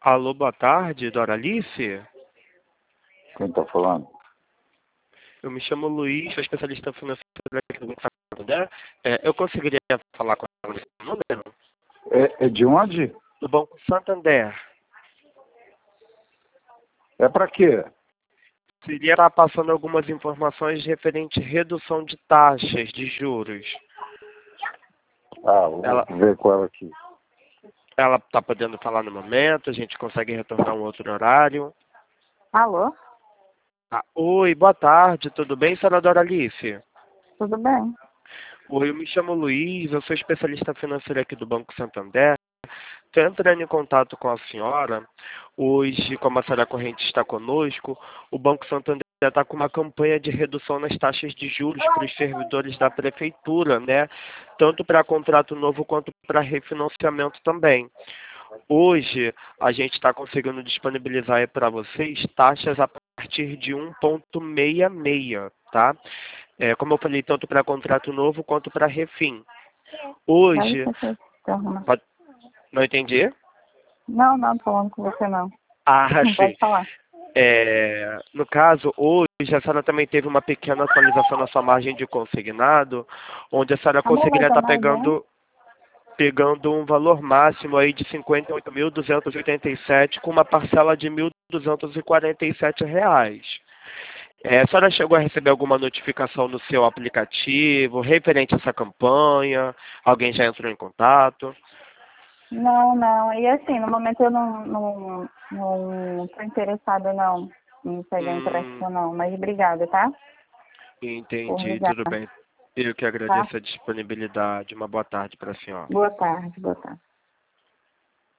Alô, boa tarde, Doralice? Quem tá falando? Eu me chamo Luiz, sou especialista financeiro aqui do Banco Santander. Eu conseguiria falar com ela nesse número? É de onde? Do Banco Santander. É pra quê? Seria estar passando algumas informações referente à redução de taxas de juros. Ah, vou Ela ver com ela aqui. está podendo falar no momento, a gente consegue retornar um outro horário. Alô? Oi, boa tarde, tudo bem, senhora Doralice? Tudo bem? Oi, eu me chamo Luiz, eu sou especialista financeiro aqui do Banco Santander. Estou entrando em contato com a senhora. Hoje, como a senhora corrente está conosco, o Banco Santander está com uma campanha de redução nas taxas de juros para os servidores da prefeitura, né? Tanto para contrato novo quanto para refinanciamento também. Hoje, a gente está conseguindo disponibilizar para vocês taxas a partir de 1,66, tá? Como eu falei, tanto para contrato novo quanto para refim. Hoje, não entendi? Não, tô falando com você não. Sim. Pode falar. No caso, hoje, a senhora também teve uma pequena atualização na sua margem de consignado, onde a senhora conseguiria estar pegando um valor máximo aí de R$ 58.287 com uma parcela de R$ 1.247. A senhora chegou a receber alguma notificação no seu aplicativo referente a essa campanha? Alguém já entrou em contato? Não. E assim, no momento eu não tô interessada não em pegar empréstimo não, mas obrigada, tá? Entendi, tudo bem. Eu que agradeço a disponibilidade. Uma boa tarde para a senhora. Boa tarde.